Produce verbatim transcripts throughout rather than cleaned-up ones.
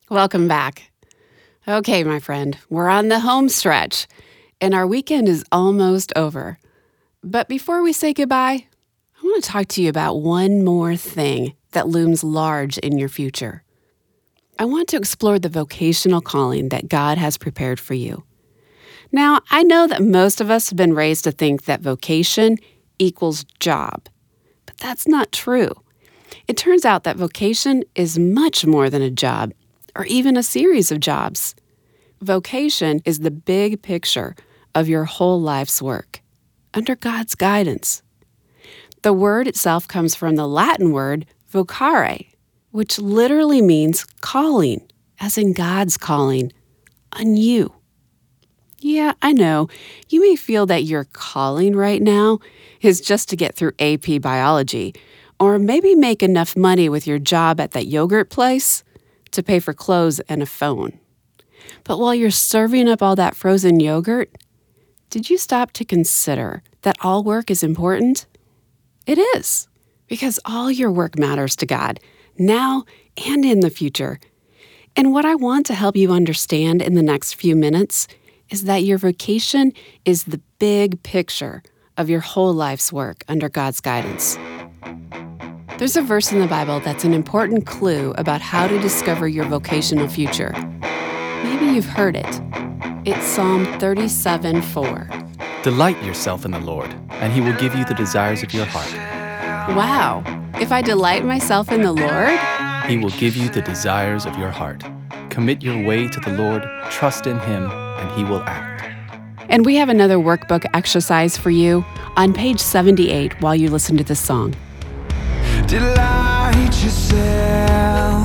Welcome back. Okay, my friend, we're on the home stretch, and our weekend is almost over. But before we say goodbye, I want to talk to you about one more thing that looms large in your future. I want to explore the vocational calling that God has prepared for you. Now, I know that most of us have been raised to think that vocation equals job, but that's not true. It turns out that vocation is much more than a job, or even a series of jobs. Vocation is the big picture of your whole life's work, under God's guidance. The word itself comes from the Latin word vocare, which literally means calling, as in God's calling on you. Yeah, I know, you may feel that your calling right now is just to get through A P biology, or maybe make enough money with your job at that yogurt place to pay for clothes and a phone. But while you're serving up all that frozen yogurt, did you stop to consider that all work is important? It is, because all your work matters to God, now and in the future. And what I want to help you understand in the next few minutes is that your vocation is the big picture of your whole life's work under God's guidance. There's a verse in the Bible that's an important clue about how to discover your vocational future. Maybe you've heard it. It's Psalm thirty-seven four. Delight yourself in the Lord, and He will give you the desires of your heart. Wow. If I delight myself in the Lord, He will give you the desires of your heart. Commit your way to the Lord, trust in Him, and He will act. And we have another workbook exercise for you on page seventy-eight while you listen to this song. Delight yourself.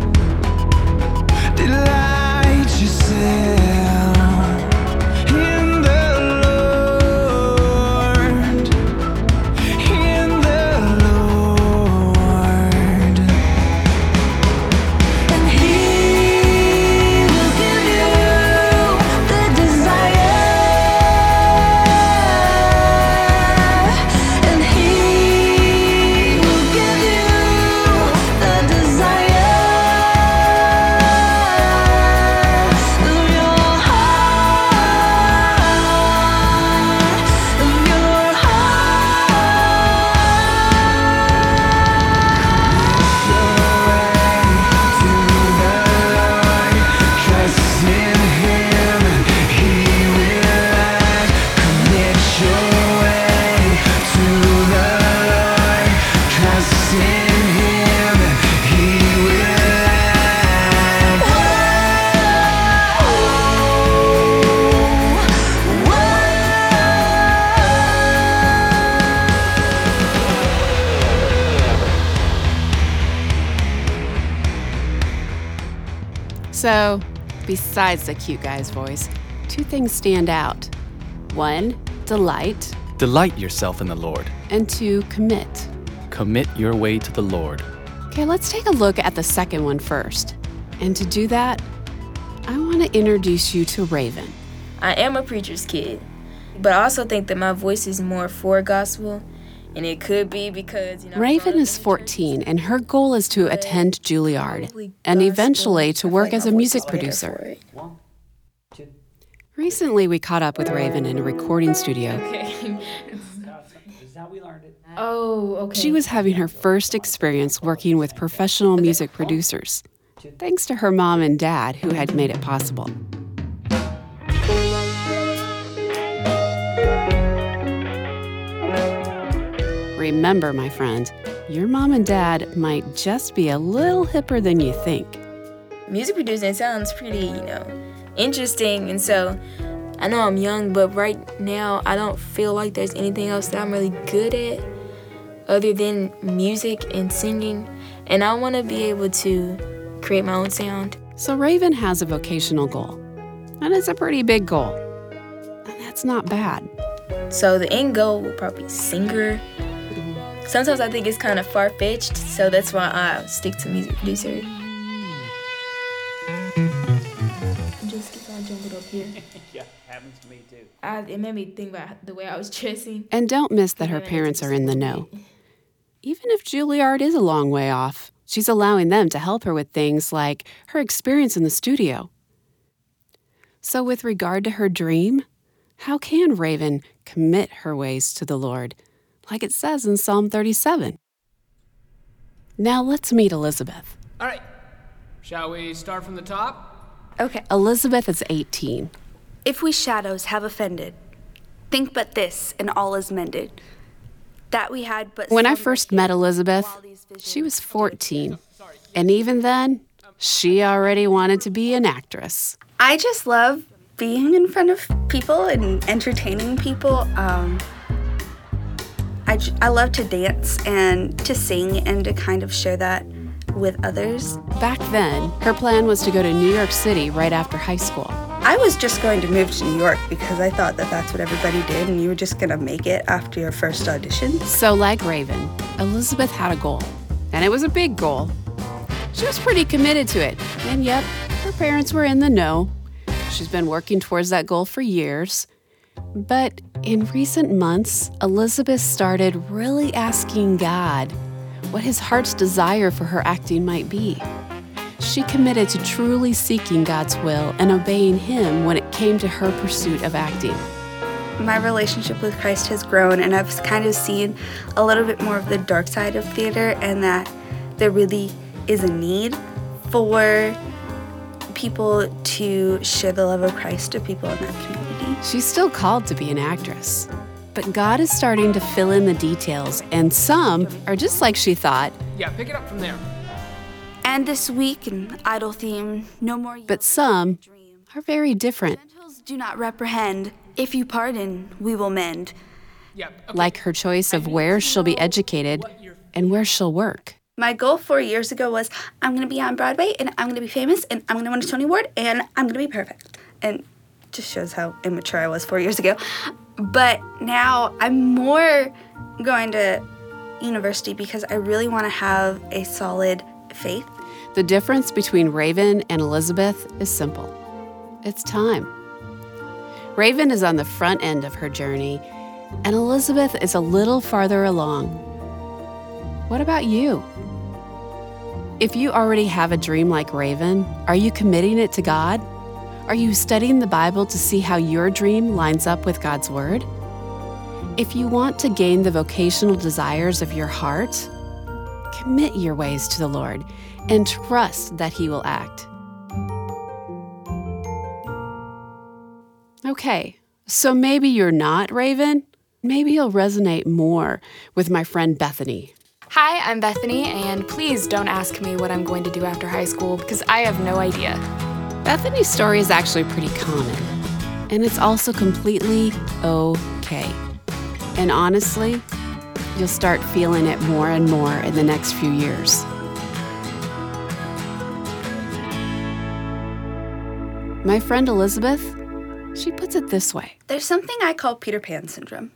Delight yourself in the Lord. In the Lord. And He will give you the desire. And He will give you the desire of your heart, of your heart. Your way to the Lord, trust in Him, He will act. So, besides the cute guy's voice, two things stand out. One, delight, Delight yourself in the Lord. and two, commit. Commit your way to the Lord. Okay, let's take a look at the second one first. And to do that, I want to introduce you to Raven. I am a preacher's kid, but I also think that my voice is more for gospel, and it could be because, you know, Raven is fourteen, and her goal is to attend Juilliard and eventually to work as a music producer. Recently, we caught up with Raven in a recording studio. Oh, okay. She was having her first experience working with professional music producers, thanks to her mom and dad who had made it possible. Remember, my friend, your mom and dad might just be a little hipper than you think. Music producing sounds pretty, you know, interesting, and so I know I'm young, but right now I don't feel like there's anything else that I'm really good at other than music and singing, and I want to be able to create my own sound. So Raven has a vocational goal, and it's a pretty big goal, and that's not bad. So the end goal will probably be singer. Sometimes I think it's kind of far-fetched, so that's why I stick to music producer. Just keep on jumping up here. Yeah, happens to me too. I, it made me think about the way I was dressing. And don't miss that her parents are in the know. Even if Juilliard is a long way off, She's allowing them to help her with things like her experience in the studio. So with regard to her dream, how can Raven commit her ways to the Lord, like it says in Psalm thirty-seven? Now let's meet Elizabeth. All right. Shall we start from the top? Okay. Elizabeth is eighteen. If we shadows have offended, think but this, and all is mended. That we had but When I some first but met hid Elizabeth, while these visions- she was fourteen. And even then, she already wanted to be an actress. I just love being in front of people and entertaining people. Um, I, j- I love to dance and to sing and to kind of share that with others. Back then, her plan was to go to New York City right after high school. I was just going to move to New York because I thought that that's what everybody did and you were just going to make it after your first audition. So like Raven, Elizabeth had a goal. And it was a big goal. She was pretty committed to it. And yep, her parents were in the know. She's been working towards that goal for years. But in recent months, Elizabeth started really asking God what his heart's desire for her acting might be. She committed to truly seeking God's will and obeying him when it came to her pursuit of acting. My relationship with Christ has grown, and I've kind of seen a little bit more of the dark side of theater, and that there really is a need for people to share the love of Christ to people in that community. She's still called to be an actress. But God is starting to fill in the details, and some are just like she thought, Yeah, pick it up from there. And this week, an idle theme, no more but some are very different, Gentiles do not reprehend. If you pardon, we will mend. Yeah. Okay. like her choice of where she'll be educated and where she'll work. My goal four years ago was I'm going to be on Broadway, and I'm going to be famous, and I'm going to win a Tony Award, and I'm going to be perfect. And just shows how immature I was four years ago. But now I'm more going to university because I really want to have a solid faith. The difference between Raven and Elizabeth is simple. It's time. Raven is on the front end of her journey, and Elizabeth is a little farther along. What about you? If you already have a dream like Raven, are you committing it to God? Are you studying the Bible to see how your dream lines up with God's Word? If you want to gain the vocational desires of your heart, commit your ways to the Lord and trust that He will act. Okay, so maybe you're not Raven. Maybe you'll resonate more with my friend Bethany. Hi, I'm Bethany, and please don't ask me what I'm going to do after high school because I have no idea. Bethany's story is actually pretty common, and it's also completely okay. And honestly, you'll start feeling it more and more in the next few years. My friend Elizabeth, she puts it this way. There's something I call Peter Pan syndrome.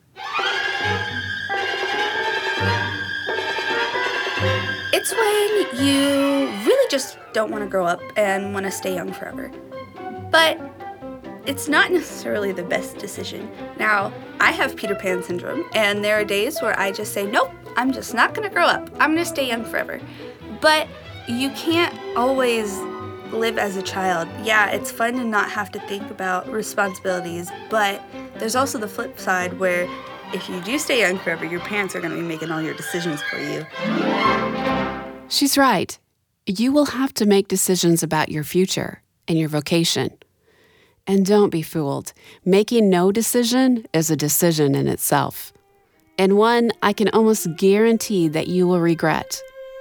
It's when you really just don't want to grow up and want to stay young forever. But it's not necessarily the best decision. Now, I have Peter Pan syndrome, and there are days where I just say, nope, I'm just not going to grow up. I'm going to stay young forever. But you can't always live as a child. Yeah, it's fun to not have to think about responsibilities, but there's also the flip side where if you do stay young forever, your parents are going to be making all your decisions for you. She's right. You will have to make decisions about your future and your vocation. And don't be fooled. Making no decision is a decision in itself, and one I can almost guarantee that you will regret.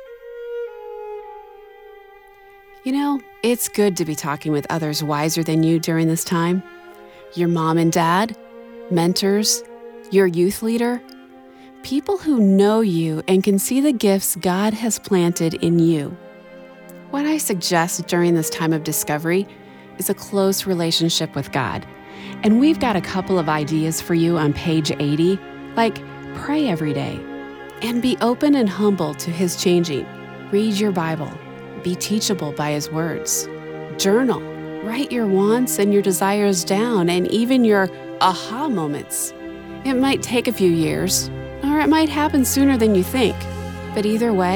You know, it's good to be talking with others wiser than you during this time. Your mom and dad, mentors, your youth leader, people who know you and can see the gifts God has planted in you. What I suggest during this time of discovery is a close relationship with God. And we've got a couple of ideas for you on page eighty, like pray every day and be open and humble to His changing. Read your Bible. Be teachable by His words. Journal. Write your wants and your desires down, and even your aha moments. It might take a few years, or it might happen sooner than you think. But either way,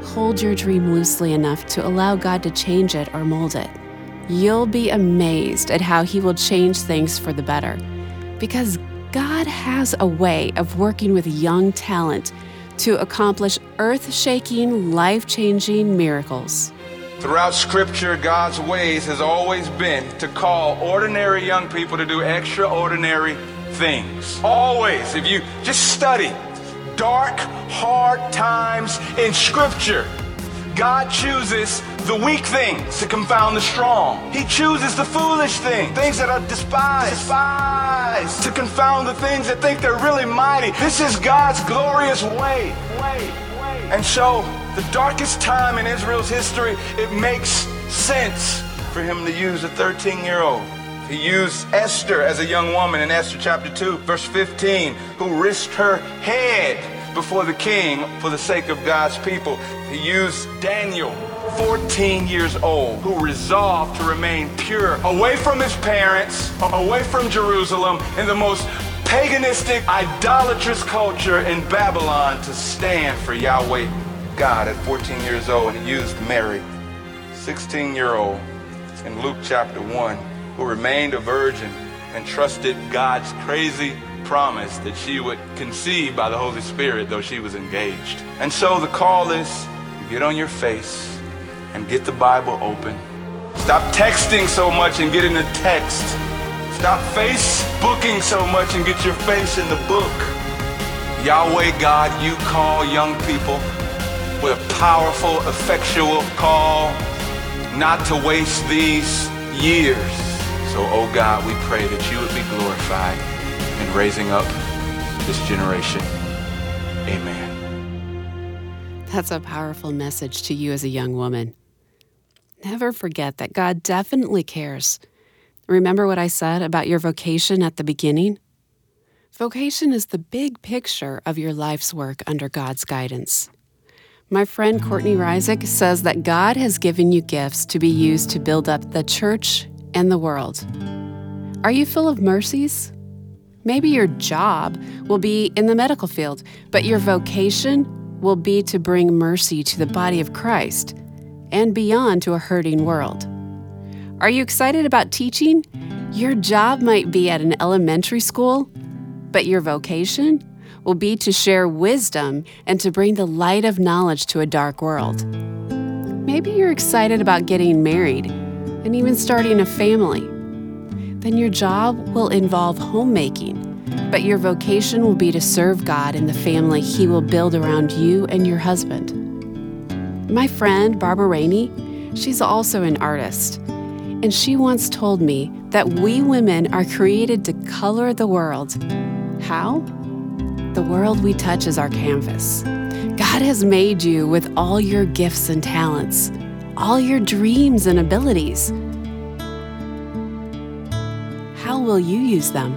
hold your dream loosely enough to allow God to change it or mold it, you'll be amazed at how He will change things for the better. Because God has a way of working with young talent to accomplish earth-shaking, life-changing miracles. Throughout Scripture, God's ways has always been to call ordinary young people to do extraordinary things. Always. If you just study dark, hard times in Scripture, God chooses the weak things to confound the strong. He chooses the foolish things, things that are despised, despised, to confound the things that think they're really mighty. This is God's glorious way. way, way. And so, the darkest time in Israel's history, it makes sense for Him to use a thirteen-year-old. He used Esther as a young woman in Esther chapter two, verse fifteen, who risked her head before the king for the sake of God's people. He used Daniel, fourteen years old, who resolved to remain pure, away from his parents, away from Jerusalem, in the most paganistic, idolatrous culture in Babylon, to stand for Yahweh God at fourteen years old. And he used Mary, sixteen-year-old, in Luke chapter one, who remained a virgin and trusted God's crazy promise that she would conceive by the Holy Spirit, though she was engaged. And so the call is, get on your face and get the Bible open. Stop texting so much and get in the text. Stop Facebooking so much and get your face in the book. Yahweh God, you call young people with a powerful, effectual call not to waste these years. So, oh God, we pray that you would be glorified in raising up this generation. Amen. That's a powerful message to you as a young woman. Never forget that God definitely cares. Remember what I said about your vocation at the beginning? Vocation is the big picture of your life's work under God's guidance. My friend Courtney Reisig says that God has given you gifts to be used to build up the church and the world. Are you full of mercies? Maybe your job will be in the medical field, but your vocation will be to bring mercy to the body of Christ and beyond to a hurting world. Are you excited about teaching? Your job might be at an elementary school, but your vocation will be to share wisdom and to bring the light of knowledge to a dark world. Maybe you're excited about getting married and even starting a family. Then your job will involve homemaking, but your vocation will be to serve God in the family He will build around you and your husband. My friend, Barbara Rainey, she's also an artist, and she once told me that we women are created to color the world. How? The world we touch is our canvas. God has made you with all your gifts and talents, all your dreams and abilities. How will you use them?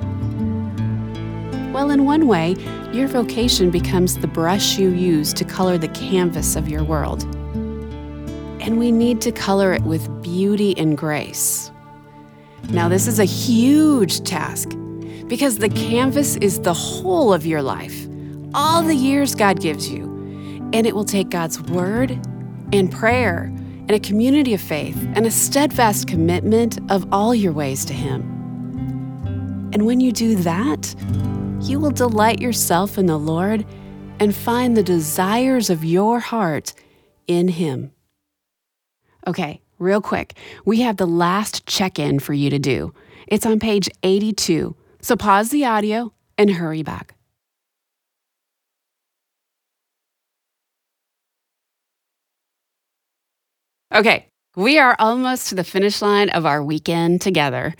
Well, in one way, your vocation becomes the brush you use to color the canvas of your world. And we need to color it with beauty and grace. Now, this is a huge task because the canvas is the whole of your life, all the years God gives you. And it will take God's word and prayer and a community of faith and a steadfast commitment of all your ways to Him. And when you do that, you will delight yourself in the Lord and find the desires of your heart in Him. Okay, real quick, we have the last check-in for you to do. It's on page eighty-two, so pause the audio and hurry back. Okay, we are almost to the finish line of our weekend together.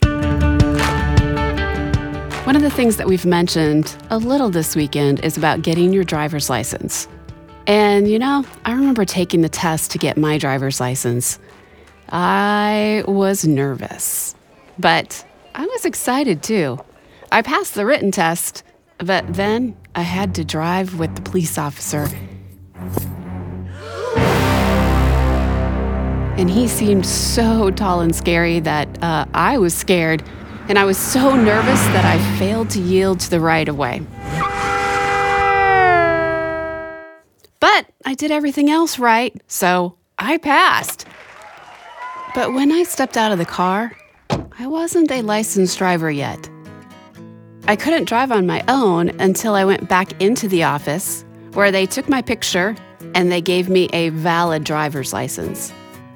One of the things that we've mentioned a little this weekend is about getting your driver's license. And you know, I remember taking the test to get my driver's license. I was nervous, but I was excited too. I passed the written test, but then I had to drive with the police officer. And he seemed so tall and scary that uh, I was scared, and I was so nervous that I failed to yield to the right-of-way. But I did everything else right, so I passed. But when I stepped out of the car, I wasn't a licensed driver yet. I couldn't drive on my own until I went back into the office, where they took my picture and they gave me a valid driver's license.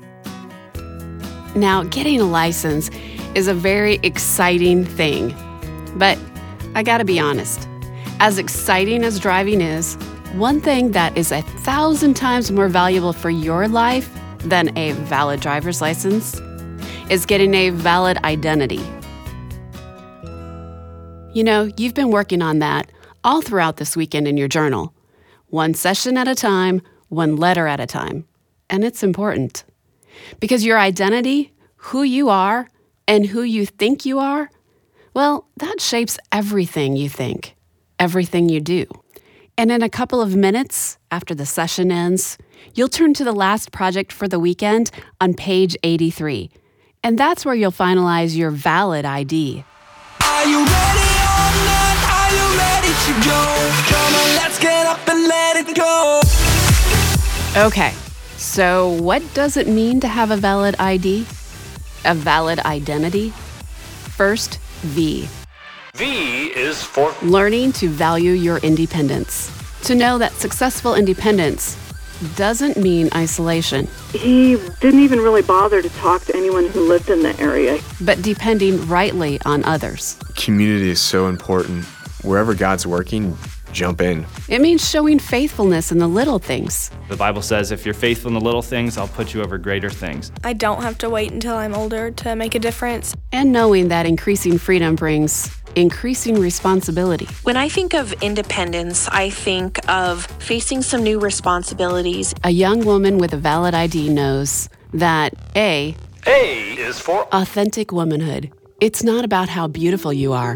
Now, getting a license is a very exciting thing, but I gotta be honest, as exciting as driving is, one thing that is a thousand times more valuable for your life than a valid driver's license is getting a valid identity. You know, you've been working on that all throughout this weekend in your journal. One session at a time, one letter at a time. And it's important. Because your identity, who you are, and who you think you are, well, that shapes everything you think, everything you do. And in a couple of minutes after the session ends, you'll turn to the last project for the weekend on page eighty-three. And that's where you'll finalize your valid I D. Are you ready or not? Are you ready to go? Come on, let's get up and let it go. Okay, so what does it mean to have a valid I D? A valid identity? First, V. V is for Learning to value your independence. To know that successful independence doesn't mean isolation, He didn't even really bother to talk to anyone who lived in the area. but depending rightly on others. Community is so important. Wherever God's working, jump in. It means showing faithfulness in the little things. The Bible says, if you're faithful in the little things, I'll put you over greater things. I don't have to wait until I'm older to make a difference. And knowing that increasing freedom brings increasing responsibility. When I think of independence, I think of facing some new responsibilities. A young woman with a valid I D knows that A, A is for authentic womanhood. It's not about how beautiful you are.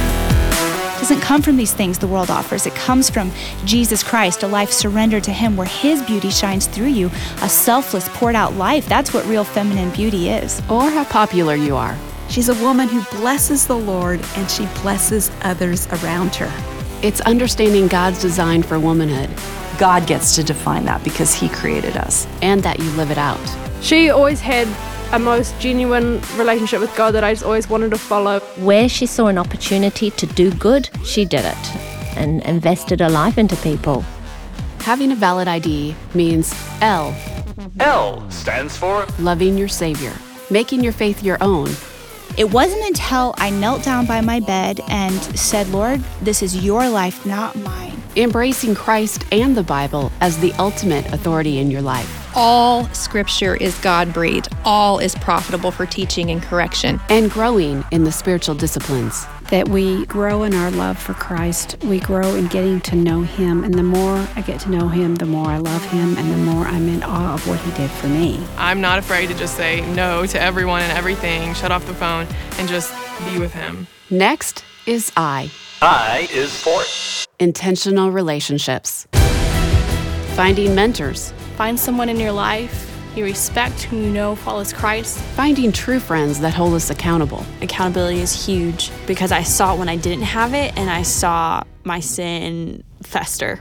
It doesn't come from these things the world offers. It comes from Jesus Christ, a life surrendered to Him where His beauty shines through you, a selfless, poured out life. That's what real feminine beauty is. Or how popular you are. She's a woman who blesses the Lord and she blesses others around her. It's understanding God's design for womanhood. God gets to define that because He created us. And that you live it out. She always had a most genuine relationship with God that I just always wanted to follow. Where she saw an opportunity to do good, she did it and invested her life into people. Having a valid I D means L. L stands for Loving your Savior, making your faith your own. It wasn't until I knelt down by my bed and said, Lord, this is your life, not mine. Embracing Christ and the Bible as the ultimate authority in your life. All scripture is God-breathed. All is profitable for teaching and correction. And growing in the spiritual disciplines. That we grow in our love for Christ. We grow in getting to know Him. And the more I get to know Him, the more I love Him and the more I'm in awe of what He did for me. I'm not afraid to just say no to everyone and everything, shut off the phone, and just be with Him. Next is I. I is for Intentional relationships. Finding mentors. Find someone in your life you respect, who you know follows Christ. Finding true friends that hold us accountable. Accountability is huge because I saw it when I didn't have it and I saw my sin fester.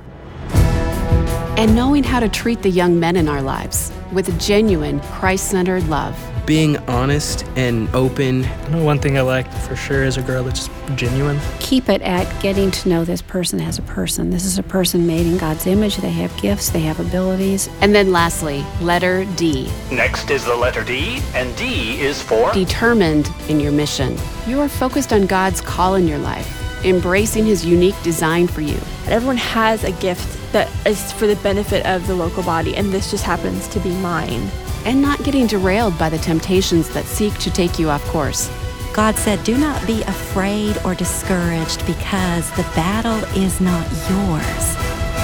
And knowing how to treat the young men in our lives with genuine Christ-centered love. Being honest and open. I know one thing I like for sure is a girl that's just genuine. Keep it at getting to know this person as a person. This is a person made in God's image. They have gifts, they have abilities. And then lastly, letter D. Next is the letter D, and D is for determined in your mission. You are focused on God's call in your life, embracing His unique design for you. Everyone has a gift that is for the benefit of the local body, and this just happens to be mine. And not getting derailed by the temptations that seek to take you off course. God said, do not be afraid or discouraged because the battle is not yours.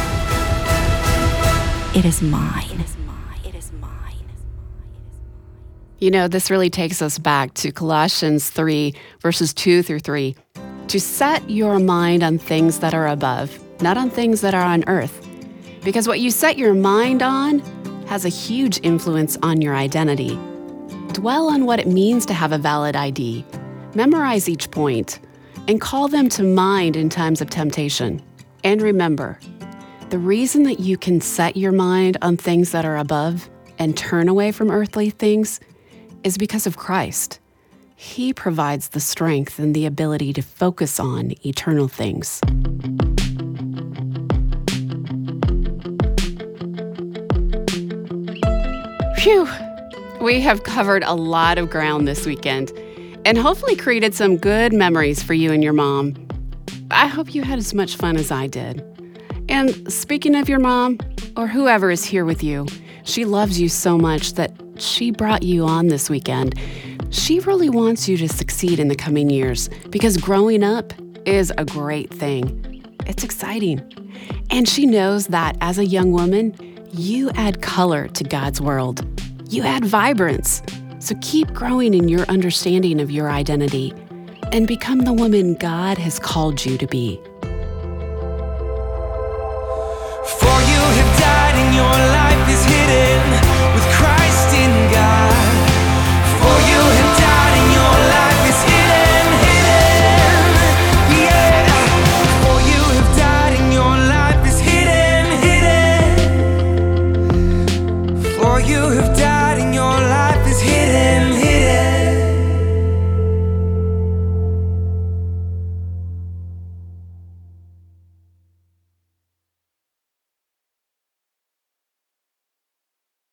It is mine. It is mine. It is mine. You know, this really takes us back to Colossians three, verses two through three. To set your mind on things that are above, not on things that are on earth. Because what you set your mind on has a huge influence on your identity. Dwell on what it means to have a valid I D. Memorize each point and call them to mind in times of temptation. And remember, The reason that you can set your mind on things that are above and turn away from earthly things is because of Christ. He provides the strength and the ability to focus on eternal things. Phew! We have covered a lot of ground this weekend and hopefully created some good memories for you and your mom. I hope you had as much fun as I did. And speaking of your mom, or whoever is here with you, she loves you so much that she brought you on this weekend. She really wants you to succeed in the coming years because growing up is a great thing. It's exciting. And she knows that as a young woman, you add color to God's world. You add vibrance. So keep growing in your understanding of your identity and become the woman God has called you to be. For you have died in your life.